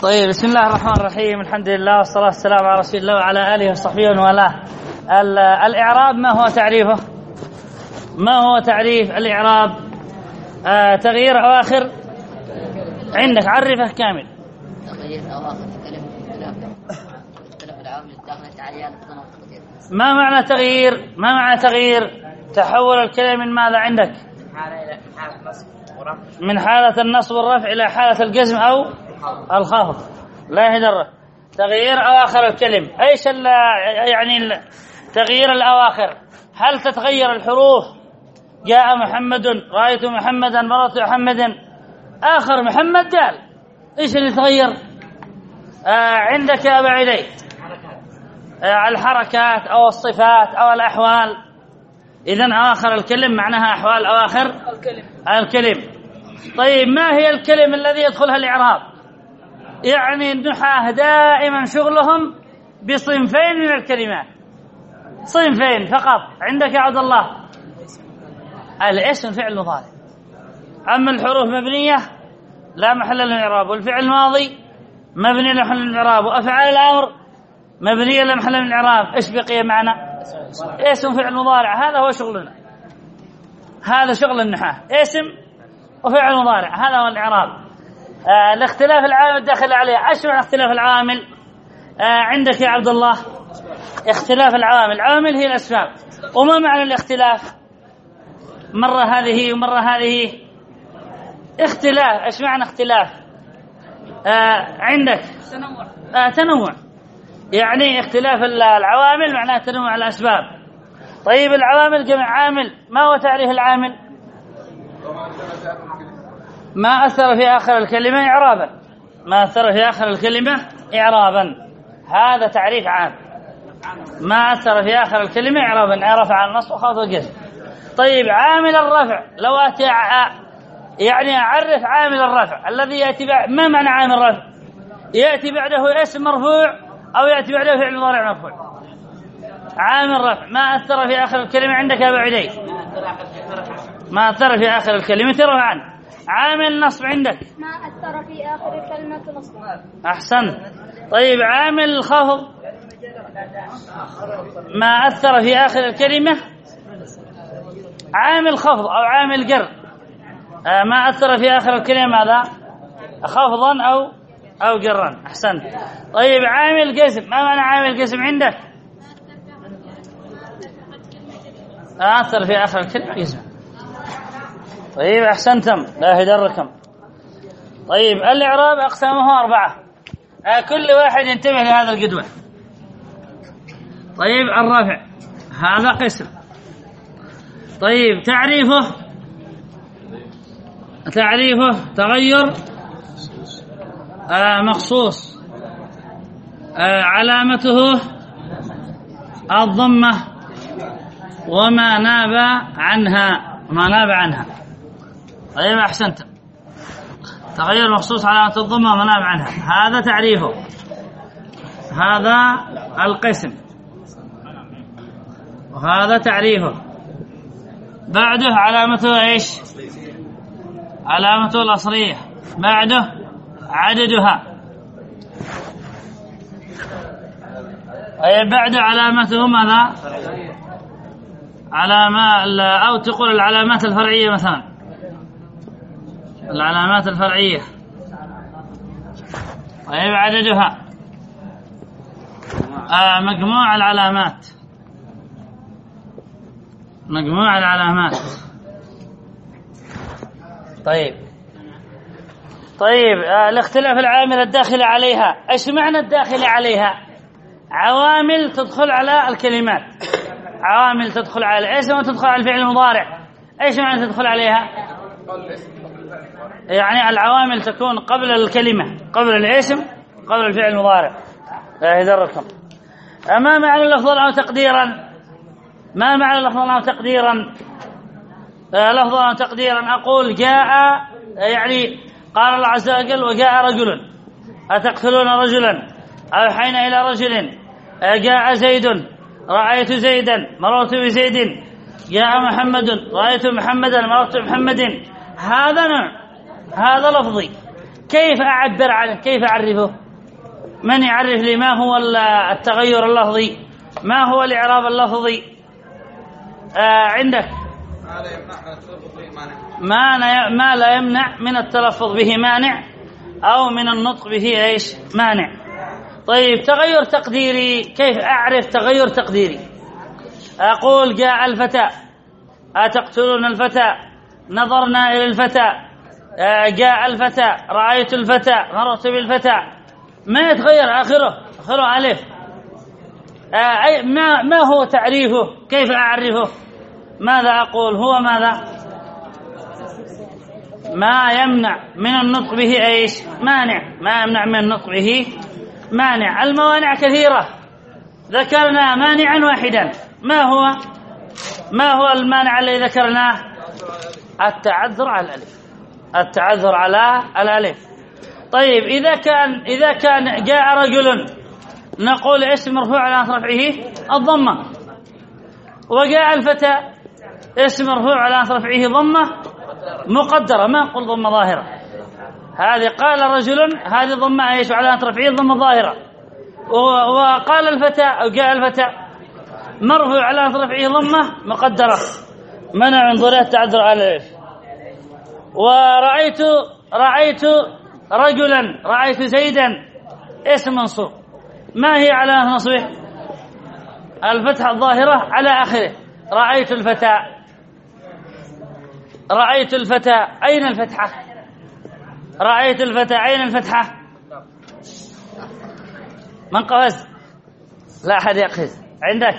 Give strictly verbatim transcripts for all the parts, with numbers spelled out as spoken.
طيب، بسم الله الرحمن الرحيم. الحمد لله والصلاة والسلام على رسول الله وعلى آله وصحبه ومن والاه. الإعراب ما هو تعريفه؟ ما هو تعريف الإعراب؟ آه تغيير أواخر عندك، عرفه كامل. تغيير أواخر كلمة اختلاف العوامل الداخلة عليها الضمة والتقدير. ما معنى تغيير؟ ما معنى تغيير؟ تحول الكلمة من ماذا عندك؟ من حالة النصب والرفع إلى حالة الجزم أو الخفض. لا يدرك تغيير أواخر الكلم. أيش يعني تغيير الأواخر؟ هل تتغير الحروف؟ جاء محمد، رأيت محمدا، مررت محمد، آخر محمد دال. إيش اللي تغير؟ آه عندك يا أبا علي آه الحركات أو الصفات أو الأحوال. إذن أواخر الكلم معناها أحوال أواخر الكلم. الكلم. طيب، ما هي الكلم الذي يدخلها الإعراب؟ يعني النحاة دائما شغلهم بصنفين من الكلمات، صنفين فقط. عندك يا عبد الله الاسم فعل مضارع، أما الحروف مبنية لا محل للإعراب، والفعل الماضي مبني لا محل للإعراب، وأفعال الأمر مبنية لا محل للإعراب. إيش بقي معنا؟ اسم فعل مضارع. هذا هو شغلنا، هذا شغل النحاة، اسم وفعل مضارع، هذا هو الإعراب. آه الاختلاف العامل الداخل عليه. ايش معنى اختلاف العوامل؟ آه عندك يا عبد الله اختلاف العوامل. العوامل هي الأسباب. وما معنى الاختلاف؟ مرة هذه ومرة هذه. اختلاف، ايش معنى اختلاف؟ آه عندك تنوع. آه تنوع يعني اختلاف العوامل معناه تنوع الأسباب. طيب، العوامل جمع عامل. ما هو تعريف العامل؟ ما أثر في آخر الكلمة إعرابا. ما أثر في آخر الكلمة إعرابا، هذا تعريف عام. ما أثر في آخر الكلمة إعرابا، رفع عن النصب وخفض الجزم. طيب، عامل الرفع. لو أتي يعني أعرف عامل الرفع الذي يأتي بعد. ما معنى عامل الرفع؟ يأتي بعده اسم مرفوع أو يأتي بعده فعل مضارع مرفوع. عامل الرفع ما أثر في آخر الكلمة عندك يا أبا علي. ما أثر في آخر الكلمة رفعا. عامل نصب عندك ما أثر في آخر الكلمة نصب. أحسنت. طيب، عامل الخفض ما أثر في آخر الكلمة. عامل خفض أو عامل جر آه ما أثر في آخر الكلمة ماذا؟ خفضا أو أو جرا. أحسنت. طيب، عامل جزم. ما معنى عامل جزم عندك؟ أثر في آخر الكلمة جزم. طيب، أحسنتم، لا يدركم. طيب، الإعراب أقسامه أربعة. آه كل واحد ينتبه لهذا الجدول. طيب، الرفع هذا قسم. طيب، تعريفه تعريفه تغير آه مخصوص، آه علامته الضمة وما ناب عنها ما ناب عنها. طيب، أحسنت. تغير مخصوص علامة الضمة وما ناب عنها، هذا تعريفه. هذا القسم وهذا تعريفه. بعده علامته ايش؟ علامته الأصلية. بعده عددها. أي بعد علامته ماذا؟ علامة أو تقول العلامات الفرعية مثلا. العلامات الفرعية. طيب، عددها. آه مجموع العلامات. مجموع العلامات. طيب طيب آه الاختلاف العامل الداخل عليها. ايش معنى الداخل عليها؟ عوامل تدخل على الكلمات، عوامل تدخل على الاسم وتدخل على الفعل المضارع. ايش معنى تدخل عليها؟ يعني العوامل تكون قبل الكلمة، قبل الاسم، قبل الفعل المضارع. لا يدركم. ما معنى لفظا أو تقديرا؟ ما معنى لفظا أو تقديرا؟ لفظا أو تقديرا. أقول جاء، يعني قال الله عز وجل وجاء رجل. أتقتلون رجلا؟ أوحينا إلى رجل. جاء زيد، رأيت زيدا، مررت بزيد. جاء محمد، رأيت محمدا، مررت بمحمد. هذا نوع، هذا لفظي. كيف أعبر عنه؟ كيف أعرفه؟ من يعرف لي ما هو التغير اللفظي؟ ما هو الإعراب اللفظي؟ آه عندك ما ما لا يمنع من التلفظ به مانع أو من النطق به إيش مانع. طيب تغير تقديري، كيف أعرف تغير تقديري؟ أقول جاء الفتى، أتقتلون الفتى، نظرنا إلى الفتى، جاء الفتى، رأيت الفتى، مررت بالفتى، ما يتغير آخره، آخره ألف. ما ما هو تعريفه؟ كيف أعرفه؟ ماذا أقول؟ هو ماذا؟ ما يمنع من النطق به ايش مانع، ما يمنع من النطق به مانع. الموانع كثيرة، ذكرنا مانعا واحدا. ما هو ما هو المانع الذي ذكرناه؟ التعذر على الألف، التعذر على الألف. طيب إذا كان إذا كان جاء رجل، نقول اسم مرفوع على رفعه الضمة، وجاء الفتى اسم مرفوع على رفعه ضمة مقدرة، ما نقول ضمة ظاهرة. هذه قال رجل، هذه ضمة ايش على رفعه ضمة ظاهرة. وقال الفتى أو جاء الفتى مرفوع على رفعه ضمة مقدرة، منع من ظهورها التعذر على الألف. ورأيت رأيت رجلا، رأيت زيدا اسم منصوب، ما هي علامة نصبه؟ الفتحة الظاهرة على آخره. رأيت الفتى، رأيت الفتى، أين الفتحة؟ رأيت الفتى، أين الفتحة؟ من قفز؟ لا أحد يقفز. عندك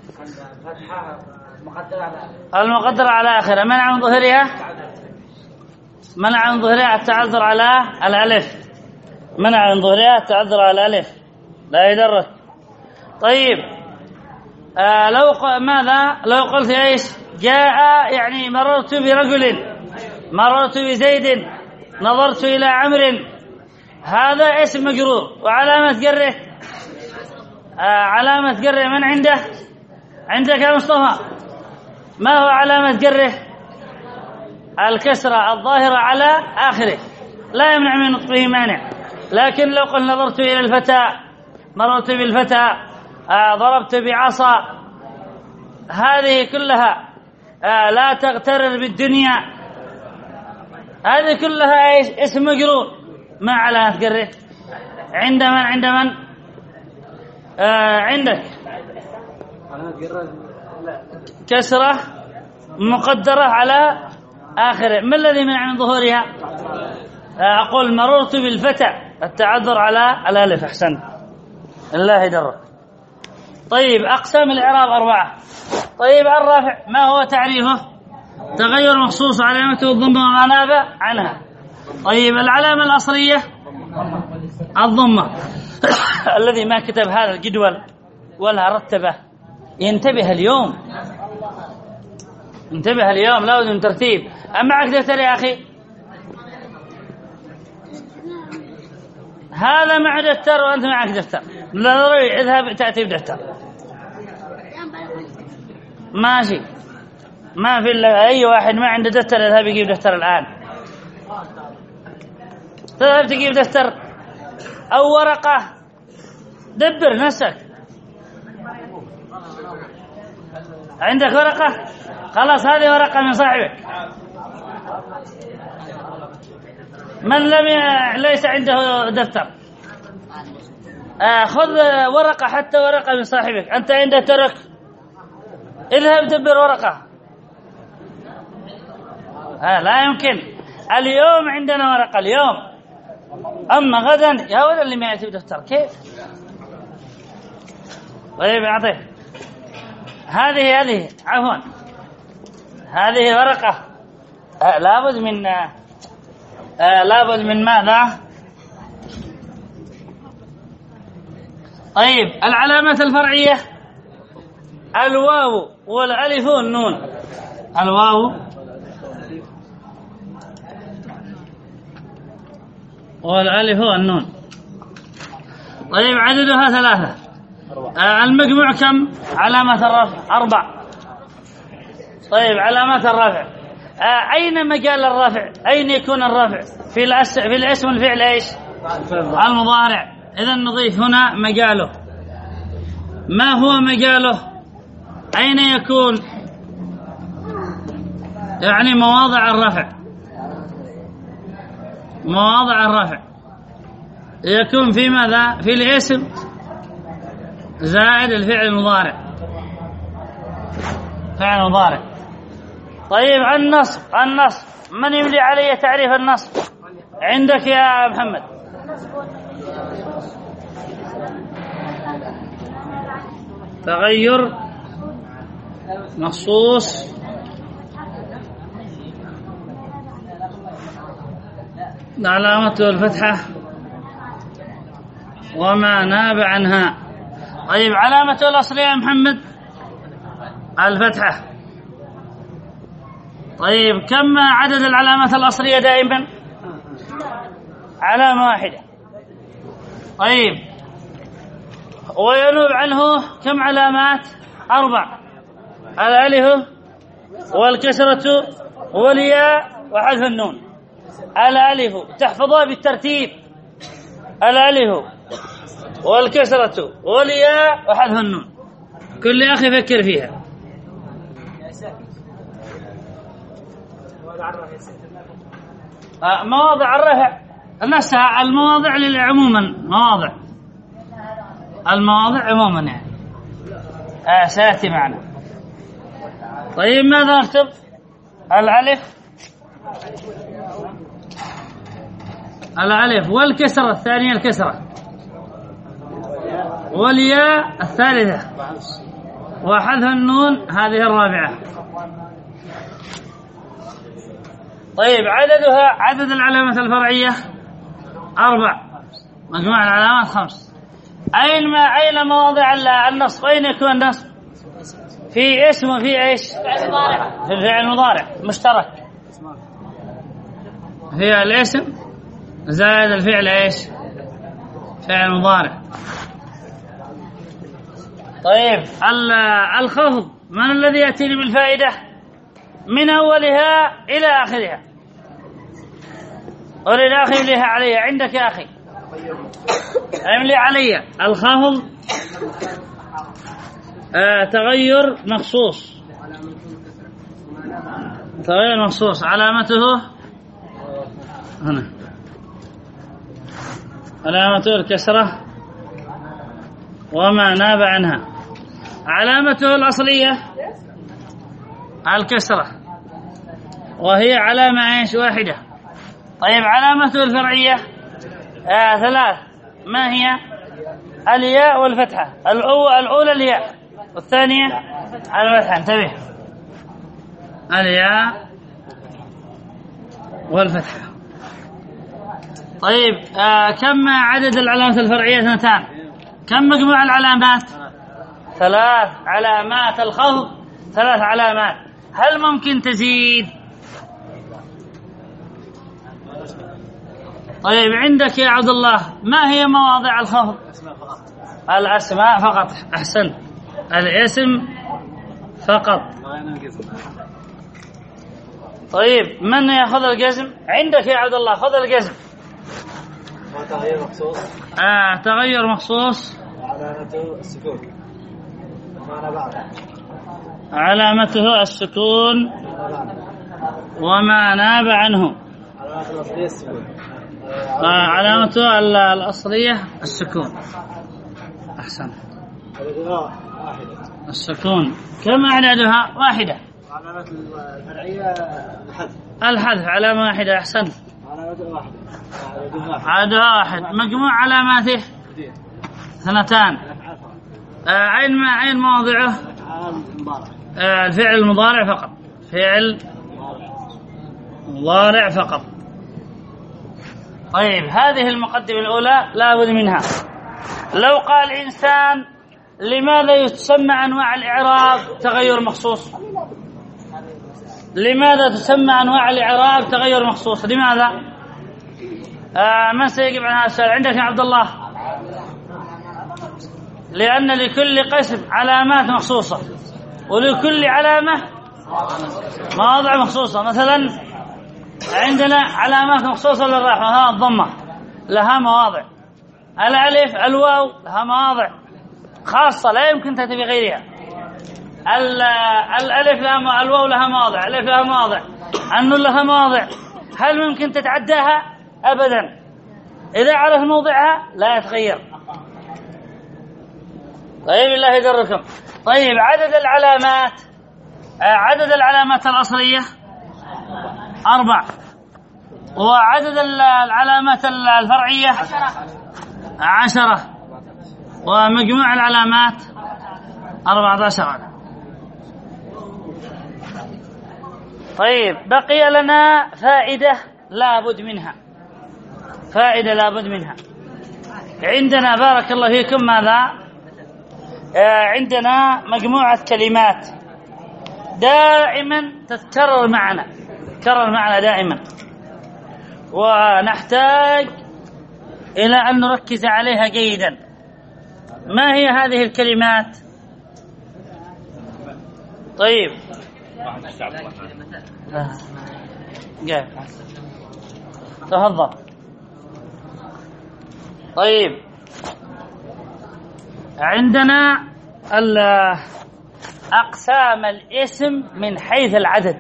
المقدرة على آخره، منع من ظهرها، منع من ظهرها التعذر على الألف، منع من ظهرها التعذر على الألف، لا يدرك. طيب آه لو ماذا لو قلت ايش؟ جاء يعني مررت برجل، مررت بزيد، نظرت إلى عمرو، هذا اسم مجرور، وعلامة جره آه علامة جره من عنده؟ عندك يا مصطفى ما هو علامة جره؟ الكسرة الظاهرة على آخره، لا يمنع من نطقه مانع. لكن لو قل نظرت إلى الفتى، مررت بالفتى، آه ضربت بعصا، هذه كلها آه لا تغترر بالدنيا، هذه كلها ايش؟ اسم مجرور، ما علامة جره؟ عند من؟ عند من؟ آه عندك كسرة مقدرة على آخره. ما الذي منع من ظهورها؟ آه أقول مررت بالفتى، التعذر على الألف. أحسن، الله يدرك. طيب أقسام الإعراب أربعة. طيب الرفع ما هو تعريفه؟ تغير مخصوص علامته الضمة وما ناب عنها. طيب العلامة الأصلية الضمة. الذي ما كتب هذا الجدول ولا رتبه ينتبه اليوم، انتبه اليوم، لا بد من ترتيب. أما معك دفتر يا أخي؟ هذا مع دفتر وأنت معك دفتر، لا ضروري اذهب تأتي بدفتر. ماشي، ما في إلا أي واحد ما عنده دفتر يذهب يجيب دفتر الآن. تذهب تجيب دفتر أو ورقة، دبر نفسك. عندك ورقة؟ خلاص هذه ورقة من صاحبك. من لم ي... ليس عنده دفتر آه خذ ورقة، حتى ورقة من صاحبك. أنت عنده ترك، اذهب دبر ورقة. آه لا يمكن. اليوم عندنا ورقة اليوم، أما غدا يا ولد اللي ما يأتي بدفتر كيف؟ طيب أعطيه هذه هذه عفوا هذه ورقة. آه لابد من آه لابد من ماذا؟ طيب العلامات الفرعية الواو والألف والنون. الواو والألف والنون. طيب عددها ثلاثة. آه المجموع كم؟ علامة الرفع أربع. طيب علامات الرفع آه أين مجال الرفع؟ أين يكون الرفع؟ في الأس... في الاسم الفعل إيش؟ المضارع. إذا نضيف هنا مجاله. ما هو مجاله؟ أين يكون؟ يعني مواضع الرفع. مواضع الرفع يكون في ماذا؟ في الاسم زائد الفعل المضارع. فعل مضارع. طيب النصب. النصب من يملي علي تعريف النصب عندك يا محمد؟ تغير مخصوص علامته الفتحة وما ناب عنها. طيب علامته الأصلية يا محمد الفتحة. طيب كم عدد العلامات الأصلية دائما؟ علامة واحدة. طيب وينوب عنه كم علامات؟ أربع: الألف والكسرة والياء وحذف النون. الألف تحفظها بالترتيب: الألف والكسرة والياء وحذف النون. كل أخي يفكر فيها. مواضع الرفع نفسها المواضع عموما، مواضع المواضع عموما يعني آه سيأتي معنا. طيب ماذا نكتب؟ الألف الألف والكسرة الثانية الكسرة والياء الثالثة وحذف النون هذه الرابعة. طيب عددها عدد العلامات الفرعية أربع، مجموع العلامات خمس. أين ما أين مواضع النصب؟ أين يكون النصب؟ في اسم وفي إيش؟ في الفعل المضارع مشترك. في الاسم زائد الفعل إيش؟ فعل مضارع. طيب الخفض من الذي يأتيني بالفائدة؟ من أولها إلى آخرها. أولي أخي لها علي عندك يا أخي أملي علي. الخفض آه تغير مخصوص. تغير مخصوص علامته هنا علامته الكسرة وما ناب عنها. علامته الأصلية الكسرة وهي علامة ايش؟ واحدة. طيب علامته الفرعية آه ثلاث. ما هي؟ الياء والفتحة. الأولى الياء والثانية الفتحة. انتبه، الياء والفتحة. طيب آه كم عدد العلامات الفرعية؟ اثنتان. كم مجموع العلامات؟ ثلاث علامات. الخفض ثلاث علامات. هل ممكن تزيد؟ طيب عندك يا عبد الله ما هي مواضع الخفض؟ الأسماء فقط. أحسن، الاسم فقط. طيب من يأخذ الجزم؟ عندك يا عبد الله، خذ الجزم. تغير مخصوص. آه تغير مخصوص. علامته السكون. وما بعد. علامته السكون وما ناب عنه. علامته الأصلية السكون. آه علامته الأصلية السكون. أحسن. السكون. كم عددها؟ واحدة. علامة الفرعية الحذف. الحذف علامة واحدة. أحسن. علامته واحدة. عددها واحد. مجموع علاماته اثنتان. آه أين ما أين مواضعه؟ آه الفعل المضارع فقط. فعل مضارع فقط. طيب هذه المقدمة الأولى لا بد منها. لو قال إنسان لماذا تسمى أنواع الإعراب تغير مخصوص؟ لماذا تسمى أنواع الإعراب تغير مخصوص؟ لماذا؟ آه من سيجيب عن هذا السؤال؟ عندك يا عبد الله. لأن لكل قسم علامات مخصوصة ولكل علامة مواضع مخصوصة. مثلا عندنا علامات مخصوصة للرفع، ها الضمة لها مواضع، الألف الواو لها مواضع خاصة لا يمكن تأتي بغيرها. الألف لها، الواو لها مواضع، الألف لها مواضع، النون لها مواضع. هل ممكن تتعداها؟ أبدا. إذا عرف موضعها لا يتغير. طيب الله يدركم. طيب عدد العلامات، عدد العلامات الأصلية أربع، وعدد العلامات الفرعية عشرة، ومجموع العلامات أربعة عشر. طيب بقي لنا فائدة لا بد منها، فائدة لا بد منها. عندنا بارك الله فيكم ماذا؟ آه عندنا مجموعة كلمات دائما تتكرر معنا، تتكرر معنا دائما، ونحتاج إلى أن نركز عليها جيدا. ما هي هذه الكلمات؟ طيب جاي تفضل. طيب عندنا أقسام الاسم من حيث العدد.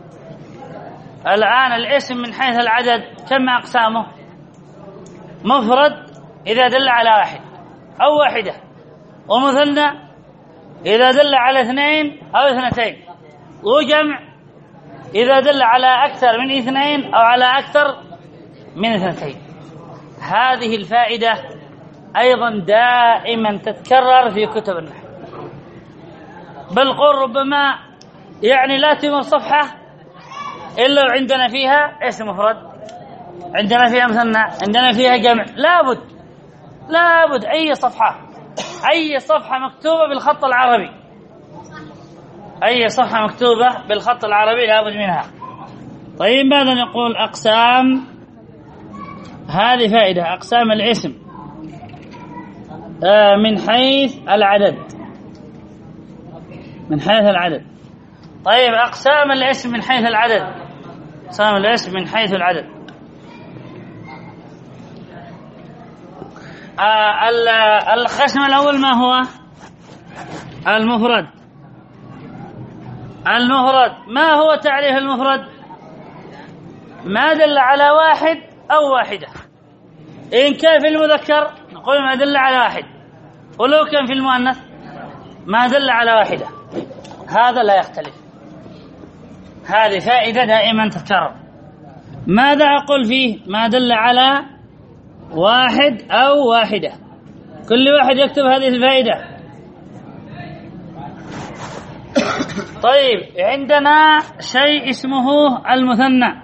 الآن الاسم من حيث العدد كم أقسامه؟ مفرد إذا دل على واحد أو واحدة، ومثنى إذا دل على اثنين أو اثنتين، وجمع إذا دل على أكثر من اثنين أو على أكثر من اثنتين. هذه الفائدة أيضا دائما تتكرر في كتب النحو، بل قل ربما يعني لا تمر صفحة إلا وعندنا فيها اسم مفرد، عندنا فيها مثنى، عندنا فيها جمع. لابد لابد أي صفحة، أي صفحة مكتوبة بالخط العربي، أي صفحة مكتوبة بالخط العربي لابد منها. طيب ماذا نقول؟ أقسام، هذه فائدة، أقسام الاسم آه من حيث العدد، من حيث العدد. طيب أقسام الاسم من حيث العدد، أقسام الاسم من حيث العدد. آه القسم الأول ما هو؟ المفرد. المفرد ما هو تعريف المفرد؟ ما دل على واحد أو واحدة. إن كان في المذكر نقول ما دل على واحد، ولو كان في المؤنث ما دل على واحدة. هذا لا يختلف، هذه فائدة دائما تتكرر. ماذا أقول فيه؟ ما دل على واحد أو واحدة. كل واحد يكتب هذه الفائدة. طيب عندنا شيء اسمه المثنى.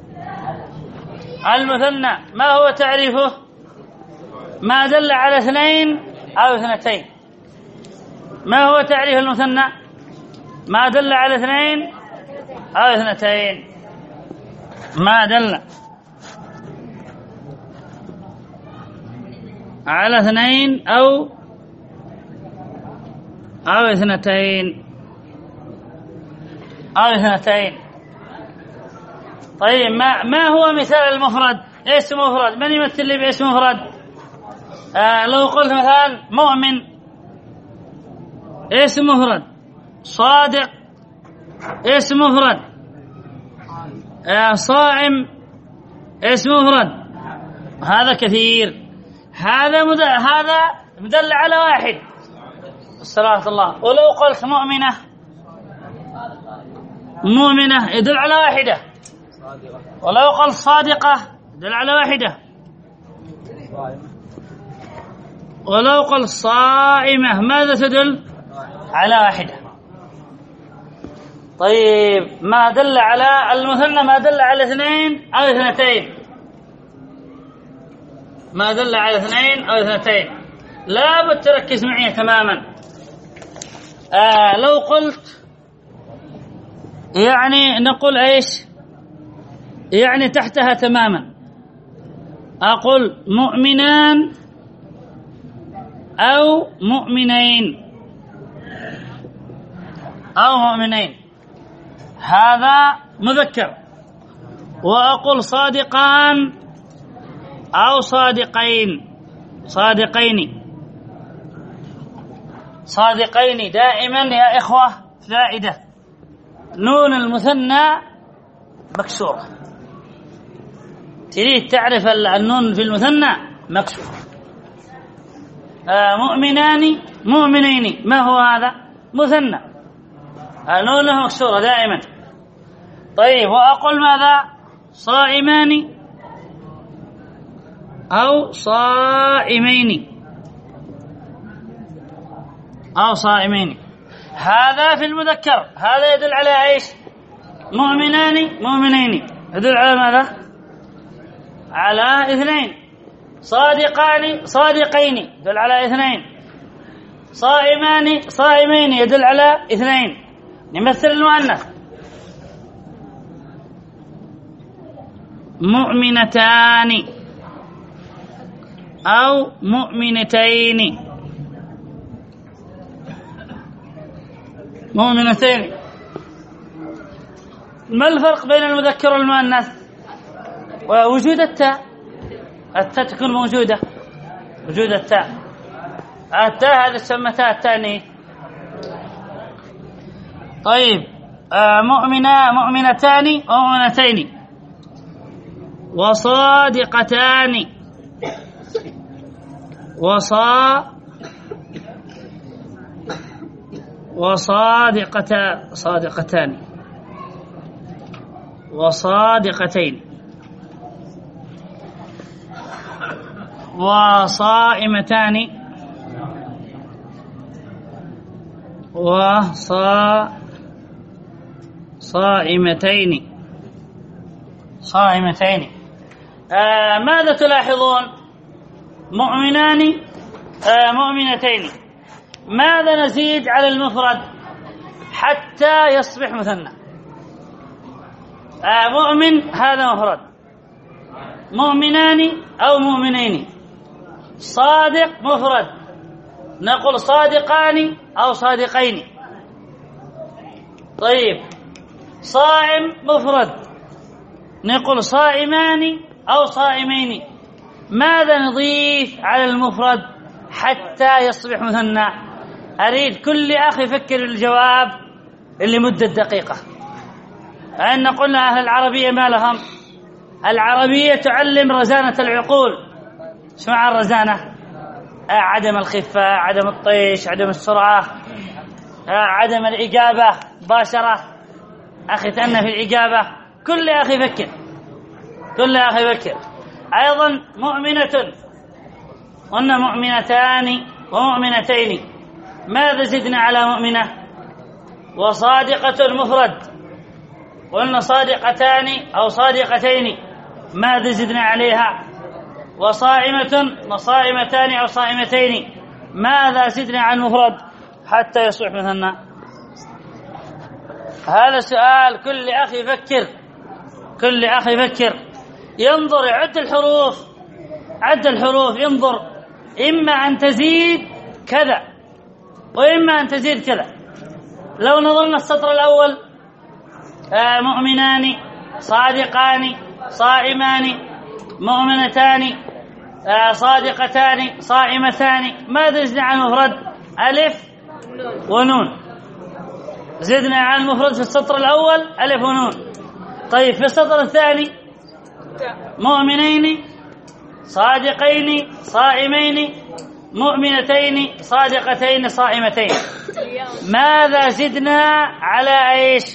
المثنى ما هو تعريفه؟ ما دل على اثنين أو اثنتين. ما هو تعريف المثنى؟ ما دل على اثنين أو اثنتين. ما دل على اثنين أو أو اثنتين أو اثنتين. طيب ما ما هو مثال المفرد؟ اسم مفرد، من يمثل لي باسم مفرد؟ آه لو قلت مثلا مؤمن اسم مفرد، صادق اسم مفرد، آه صائم اسم مفرد. هذا كثير، هذا مد... هذا مدل على واحد صلاة الله. ولو قلت مؤمنة، مؤمنة يدل على واحدة. ولو قلت صادقة يدل على واحدة. ولو قلت صائمة ماذا تدل؟ على واحدة. طيب ما دل على المثنى ما دل على اثنين أو اثنتين. ما دل على اثنين أو اثنتين لا بد تركز معي تماما. آه لو قلت يعني نقول ايش؟ يعني تحتها تماما. أقول مؤمنان أو مؤمنين أو مؤمنين. هذا مذكر، وأقول صادقان أو صادقين، صادقين صادقين دائما يا إخوة فائدة. نون المثنى مكسورة، تريد تعرف النون في المثنى مكسورة. آه مؤمنان مؤمنين، ما هو هذا؟ مثنى، آه نونه مكسورة دائما. طيب وأقول ماذا؟ صائمان أو صائمين أو صائمين، هذا في المذكر، هذا يدل على ايش؟ مؤمنان مؤمنين، يدل على ماذا؟ على اثنين. صادقان صادقين يدل على اثنين. صائمان صائمين يدل على اثنين. نمثل المؤنث. مؤمنتان أو مؤمنتين، مؤمنتين. ما الفرق بين المذكر والمؤنث؟ ووجود التاء، التاء تكون موجودة، وجود التاء، التاء هذا سمتها التانيث. طيب آه مؤمنة مؤمنتان ومؤمنتين، وصادقتان وصا وصادقتان صادقتان وصادقتين، وصائمتان وصا صائمتين صائمتين. آه ماذا تلاحظون؟ مؤمنان آه مؤمنتين. ماذا نزيد على المفرد حتى يصبح مثنى؟ آه مؤمن هذا مفرد، مؤمنان أو مؤمنين. صادق مفرد، نقول صادقان أو صادقين. طيب صائم مفرد، نقول صائمان أو صائمين. ماذا نضيف على المفرد حتى يصبح مثنى؟ أريد كل أخ يفكر الجواب لمدة دقيقة. أن قلنا أهل العربية ما لهم؟ العربية تعلم رزانة العقول. اسمع الرزانة: عدم الخفة، عدم الطيش، عدم السرعة، عدم الإجابة مباشرة، أخي تأنى في الإجابة. كل أخي يفكر، كل أخي يفكر. أيضا مؤمنة، قلنا مؤمنتان ومؤمنتين. ماذا زدنا على مؤمنة؟ وصادقة مفرد، قلنا صادقتان أو صادقتين. ماذا زدنا عليها؟ وصائمة وصائمتان أو صائمتين. ماذا زدنا على المفرد حتى يصبح مثنى؟ هذا سؤال كل أخ يفكر، كل أخ يفكر، ينظر، يعد الحروف، عد الحروف، ينظر إما أن تزيد كذا وإما أن تزيد كذا. لو نظرنا السطر الأول: آه مؤمنان صادقان صائمان مؤمنتان آه صادقتان صائمتان. ماذا زدنا على المفرد؟ ألف ونون. زدنا على المفرد في السطر الأول ألف ونون. طيب في السطر الثاني: مؤمنين صادقين صائمين مؤمنتين صادقتين صائمتين. ماذا زدنا على ايش؟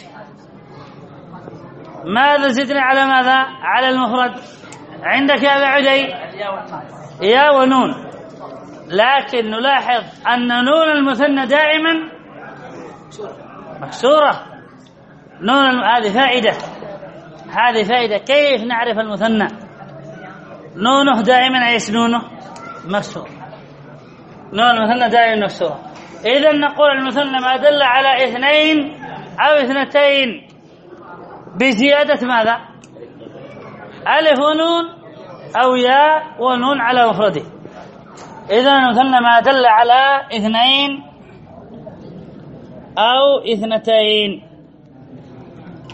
ماذا زدنا على ماذا؟ على المفرد. عندك يا عدي يا ونون، لكن نلاحظ أن نون المثنى دائما مكسورة. نون، هذه فائدة، هذه فائدة. كيف نعرف المثنى؟ نونه دائما ايش؟ نونه مكسور. نون المثنى دائما مكسورة. إذا نقول المثنى ما دل على اثنين أو اثنتين بزيادة ماذا؟ ألف ونون أو ياء ونون على مفرده. إذا المثنى ما دل على اثنين أو اثنتين.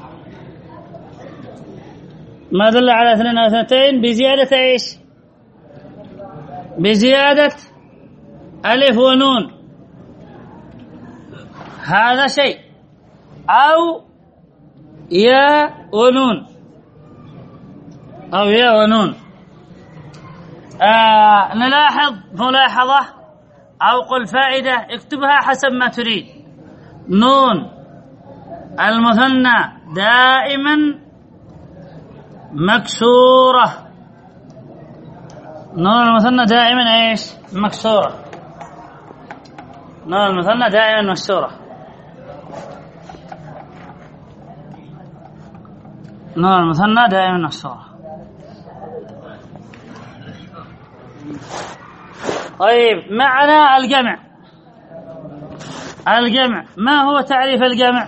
ما دل على اثنين أو اثنتين بزيادة إيش؟ بزيادة ألف ونون، هذا شيء، أو يا ونون، أو يا ونون. آه نلاحظ ملاحظة أو قل فائدة اكتبها حسب ما تريد. نون المثنى دائما مكسورة، نون المثنى دائما ايش؟ مكسورة، نون المثنى دائما مكسورة، نون المثنى دائما مكسورة. طيب معنى الجمع، الجمع ما هو تعريف الجمع؟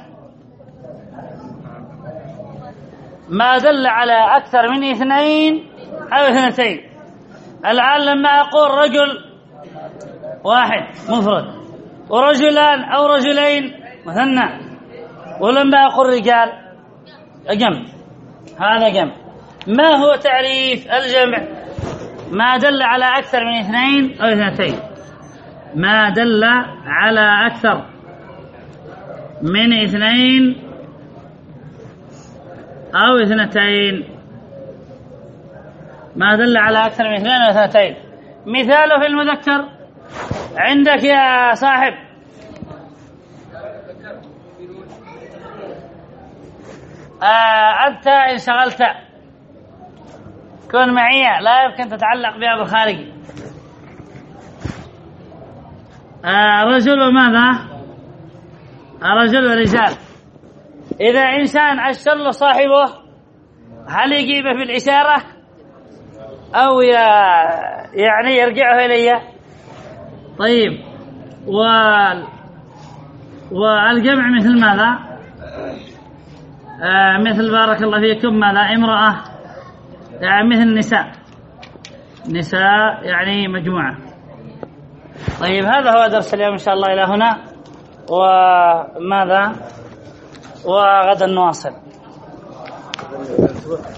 ما دل على أكثر من اثنين أو اثنتين. الآن لما أقول رجل واحد مفرد ورجلان أو رجلين مثنى، ولما أقول رجال جمع، هذا جمع. ما هو تعريف الجمع؟ ما دل على أكثر من اثنين أو اثنتين، ما دل على أكثر من اثنين أو اثنتين، ما دل على أكثر من اثنين أو اثنتين. مثاله في المذكر عندك يا صاحب، آه أنت إن شغلت كن معي، لا يمكن تتعلق بها بالخارجي. آه رجل وماذا؟ رجل ورجال. إذا إنسان أشر له صاحبه هل يجيبه بالإشارة أو يعني يرجعه إليه؟ طيب، والجمع مثل ماذا؟ آه مثل بارك الله فيكم ماذا؟ امرأة، يعني مثل نساء، نساء يعني مجموعة. طيب هذا هو درس اليوم إن شاء الله إلى هنا، وماذا؟ وغدا نواصل.